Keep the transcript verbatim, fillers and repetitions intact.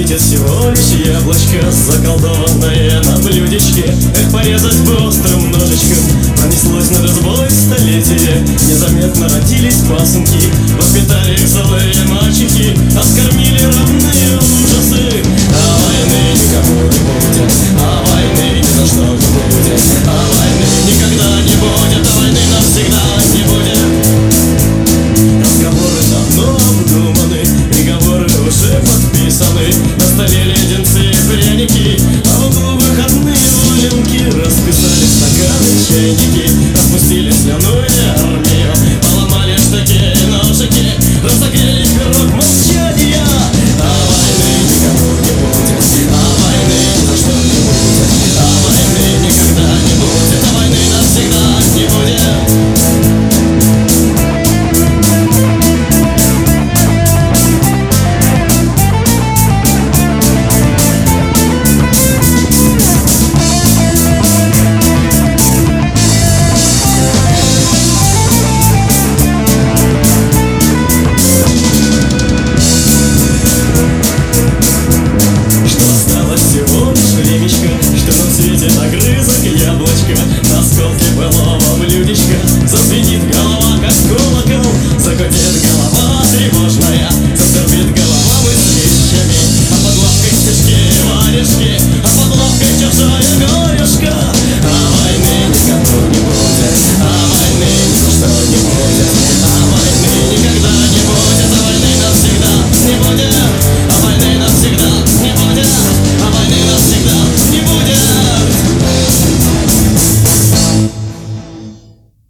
светит всего лишь яблочко, заколдованное на блюдечке. Эх, порезать бы острым ножичком, пронеслось на разбой столетие. Незаметно родились пасынки, воспитали их злые мальчики, откормили равные ужасы. А войны никому не будет, а войны ни за что не будет, а войны никогда не будет, а войны навсегда не будет. Разговоры давно обдуманы, приговоры уже подписаны, на столе леденцы и пряники, а в углу выходные валенки, расписали стаканы, чайники.